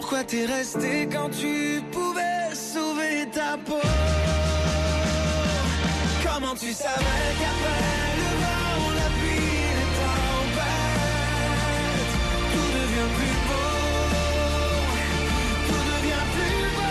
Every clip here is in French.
Pourquoi t'es resté quand tu pouvais sauver ta peau? Comment tu savais qu'après le vent, la pluie, les tempêtes, tout devient plus beau, tout devient plus beau.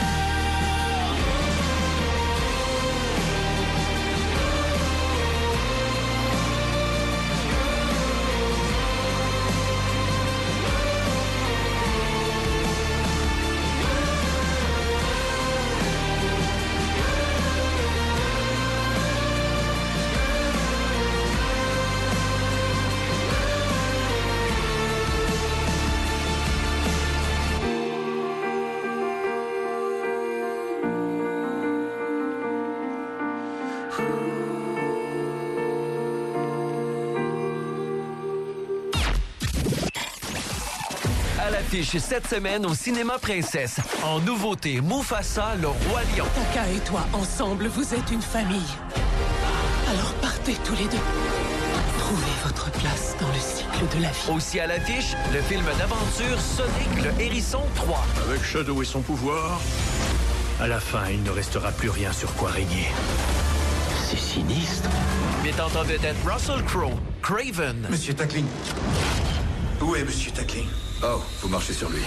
À l'affiche cette semaine au Cinéma Princesse. En nouveauté, Mufasa, le roi lion. Taka et toi, ensemble, vous êtes une famille. Alors partez tous les deux. Trouvez votre place dans le cycle de la vie. Aussi à l'affiche, le film d'aventure Sonic le Hérisson 3. Avec Shadow et son pouvoir, à la fin, il ne restera plus rien sur quoi régner. C'est sinistre. Mettant en vedette Russell Crowe, Craven. Monsieur Tackling. Où est Monsieur Tackling? Oh, vous marchez sur lui.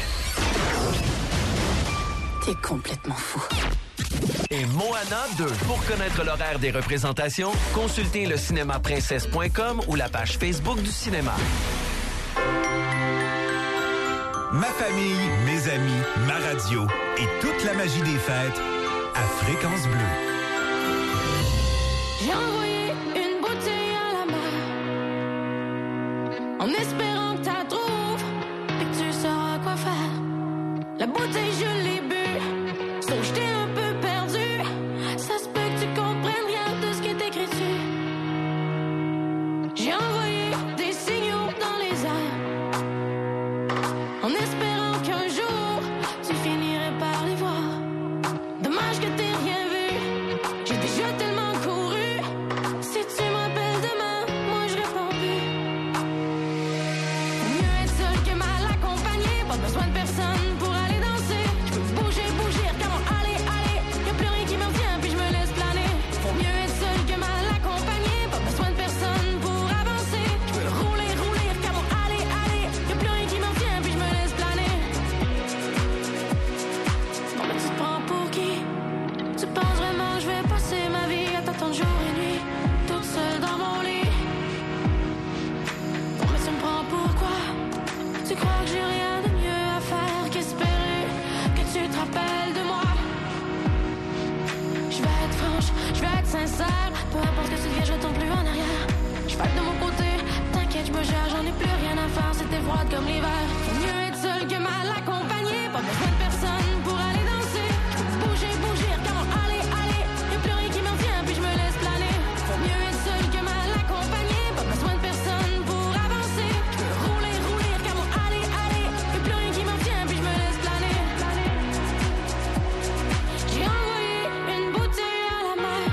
T'es complètement fou. Et Moana 2. Pour connaître l'horaire des représentations, consultez le cinémaprincesse.com ou la page Facebook du cinéma. Ma famille, mes amis, ma radio et toute la magie des fêtes à Fréquence Bleue. J'ai envoyé une bouteille à la mer en espérant que t'as trouves et que tu sauras quoi faire. La bouteille je l'ai bu, sauf que j'étais un peu perdu. Ça se peut que tu comprennes rien de ce qui est écrit dessus. J'ai envoyé des signaux dans les airs en espérant qu'un jour tu finirais par les voir. Dommage que t'aies rien vu, j'ai déjà tellement couru. Si tu m'appelles demain, moi je réponds plus. Mieux être seul que mal accompagné, pas besoin de personne pour aller danser. Je peux bouger, regarde-moi aller, y'a plus rien qui me retient puis je me laisse planer. Faut mieux être seul que mal accompagné, pas besoin de personne pour avancer. Je peux rouler, regarde-moi aller, y'a plus rien qui me retient puis je me laisse planer. Non mais tu te prends pour qui? Tu penses vraiment que je vais passer ma vie à t'attendre jour et nuit, toute seule dans mon lit? Non mais tu me prends pour quoi? Tu crois que j'ai rien de mieux à faire qu'espérer que tu te rappelles de moi? Je vais être franche, je vais être sincère, peu importe ce que tu deviens, je retourne plus en arrière. Je vais de mon côté, t'inquiète, je me gère, j'en ai plus rien à faire, c'était froid comme l'hiver. Faut mieux être seul que mal accompagné, pas besoin de personne pour aller danser. Je peux bouger, regarde-moi aller, y'a plus rien qui me retient puis je me laisse planer. Faut mieux être seul que mal accompagné, pas besoin de personne pour avancer. Je peux rouler, regarde-moi aller, y'a plus rien qui me retient puis je me laisse planer. J'ai envoyé une bouteille à la mer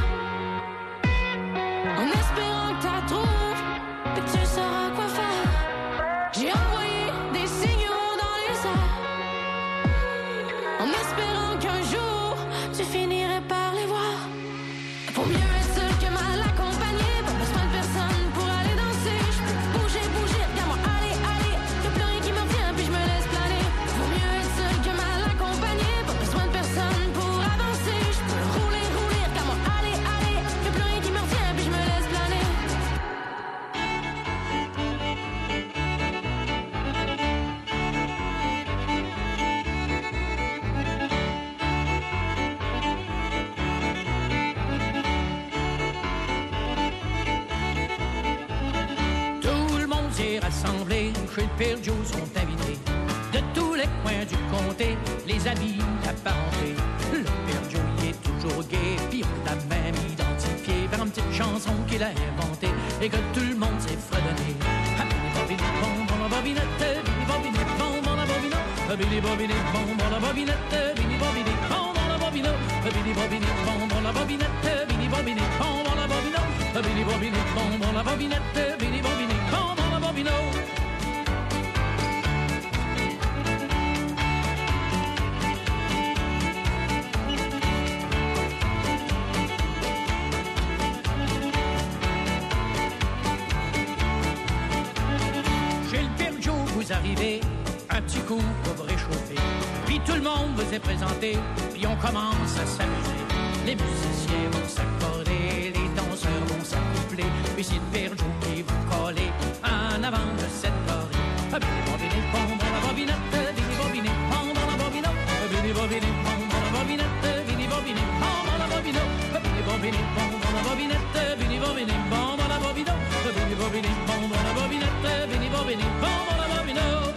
en espérant que t'as trouves et que tu sauras quoi faire. J'ai envoyé des signaux dans les airs en espérant qu'un jour tu finirais par les voir. Faut mieux être seul que mal accompagné, pas besoin de personne pour aller danser. Je peux bouger, regarde-moi aller, y'a plus rien qui me retient puis je me laisse planer. Faut mieux être seul que mal accompagné, pas besoin de personne pour avancer. Je peux rouler, regarde-moi aller, y'a plus rien qui me retient puis je me laisse planer. Tout le monde s'est rassemblé, chez le Père Joe sont invités. De tous les coins du comté, les amis apparentés. Le Père Joe il est toujours gai, puis on l'a même identifié par une petite chanson qu'il a inventée et que tout le monde s'est fredonné. Bini bobinette, bon, la bobinette, bini bobinette, bon, bon, la bobinette, bini bobinette, bon, bon, la bobinette, bini bobinette, bon, bon, la bobinette, bini bobinette, bon, bon, la bobinette, bini bobinette, bon, bon, la bobinette, bini bobinette, bon, bon, la bobinette, bini bobinette, bon, bon, la bobinette. vous arrivez, un petit coup pour vous réchauffer. Puis tout le monde vous est présenté, puis on commence à s'amuser. Les musiciens vont s'accorder, les danseurs vont s'accoupler. Puis c'est le Père Joe qui vous coller en avant de cette choré. Bini bobine, pom dans la bobinette, bini bobine, pom dans la bobinette. Bini bobine, pom dans la bobinette, bini bobine, pom dans la bobinette. Bini bobine, pom dans la bobinette, bini bobine, pom dans la bobinette. Bini bobine, pom dans la bobinette, bini bobine, pom dans la bobinette.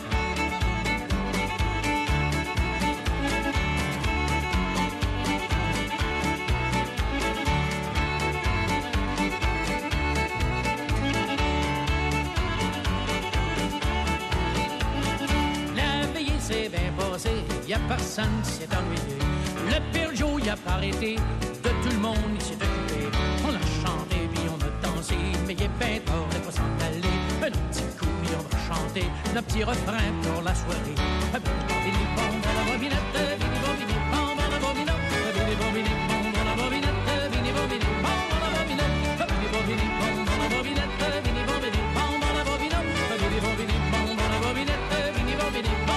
C'est bien passé, y a personne qui s'est ennuyé. Le Père Joe y a pas arrêté, de tout le monde il s'est occupé. On a chanté puis on a dansé, mais il est bien tard de pas s'en aller. Un petit coup puis on va chanter, le petit refrain pour la soirée. Bini bon dans la bobinette, bini bobini bon dans la bobinette. Bini bobini bon dans la bobinette, bini bobini bon dans la bobinette. Bini bobini bon dans la bobinette, bini bobini bon dans la bobinette. Bini bobini bon dans la bobinette, bini bobini bon.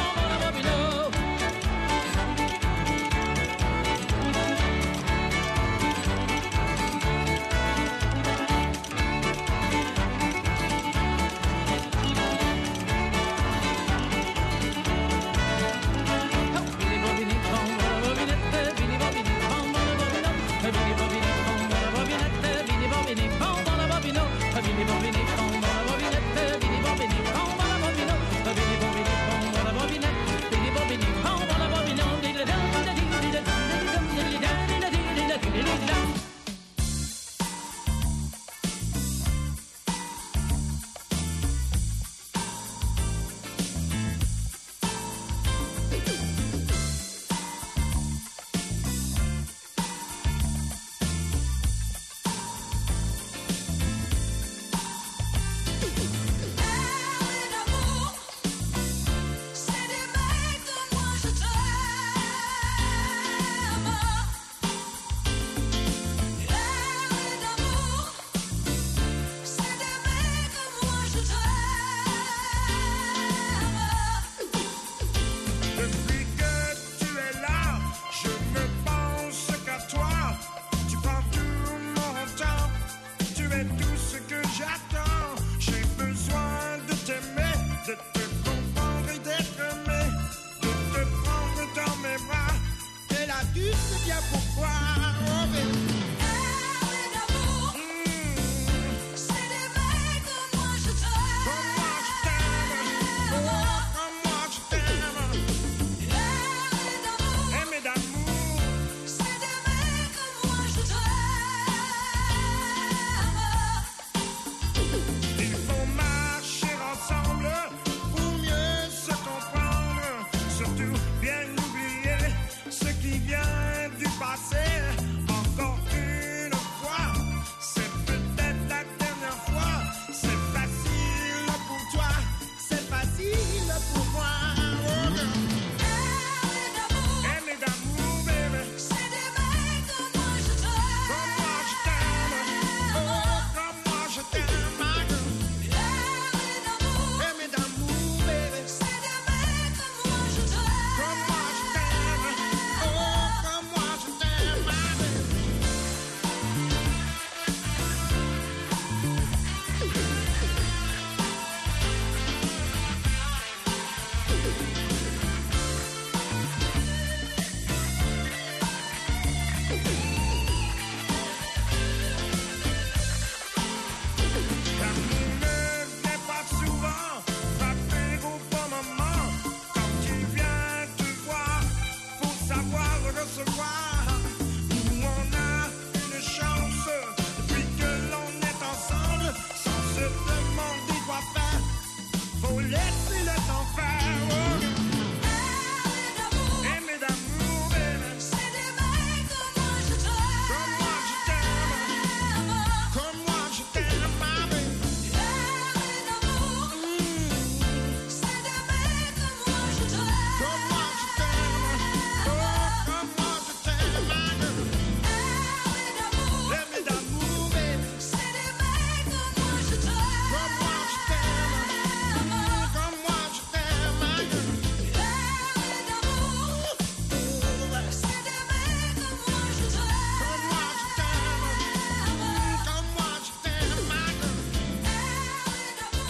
Bini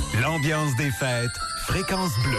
L'ambiance des fêtes, Fréquence Bleue.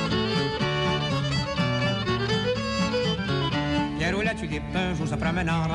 Tu des pains, je vous apprends maintenant.